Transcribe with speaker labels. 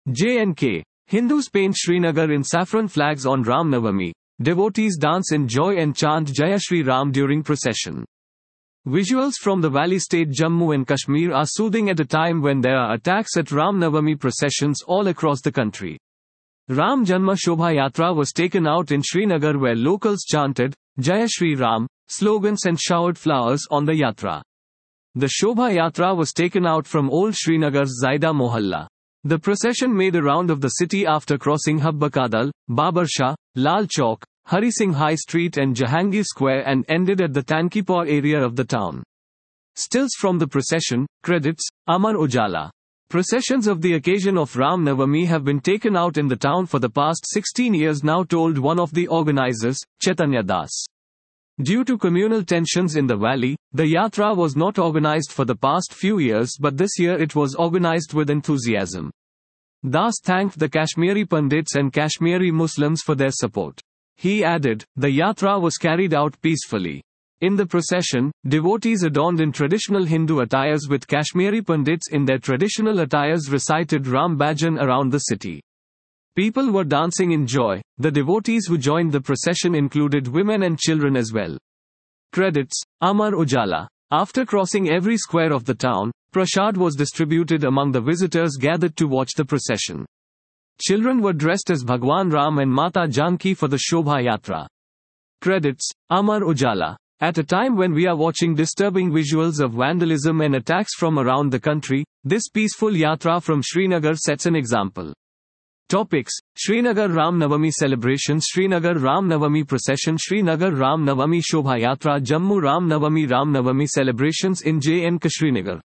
Speaker 1: J&K. Hindus paint Srinagar in saffron flags on Ram Navami. Devotees dance in joy and chant Jaya Shri Ram during procession. Visuals from the Valley State Jammu and Kashmir are soothing at a time when there are attacks at Ram Navami processions all across the country. Ram Janma Shobha Yatra was taken out in Srinagar where locals chanted Jaya Shri Ram slogans and showered flowers on the yatra. The Shobha Yatra was taken out from Old Srinagar's Zaida Mohalla. The procession made a round of the city after crossing Habbakadal, Babar Shah, Lal Chowk, Hari Singh High Street and Jahangir Square and ended at the Tankipur area of the town. Stills from the procession, credits, Amar Ujala. Processions of the occasion of Ram Navami have been taken out in the town for the past 16 years now, told one of the organizers, Chaitanya Das. Due to communal tensions in the valley, the yatra was not organized for the past few years, but this year it was organized with enthusiasm. Das thanked the Kashmiri Pandits and Kashmiri Muslims for their support. He added, the yatra was carried out peacefully. In the procession, devotees adorned in traditional Hindu attires with Kashmiri Pandits in their traditional attires recited Ram Bhajan around the city. People were dancing in joy. The devotees who joined the procession included women and children as well. Credits, Amar Ujala. After crossing every square of the town, prasad was distributed among the visitors gathered to watch the procession. Children were dressed as Bhagwan Ram and Mata Janki for the Shobha Yatra. Credits, Amar Ujala. At a time when we are watching disturbing visuals of vandalism and attacks from around the country, this peaceful yatra from Srinagar sets an example. Topics: Srinagar Ram Navami celebrations, Srinagar Ram Navami procession, Srinagar Ram Navami Shobha Yatra, Jammu Ram Navami celebrations in J&K Srinagar.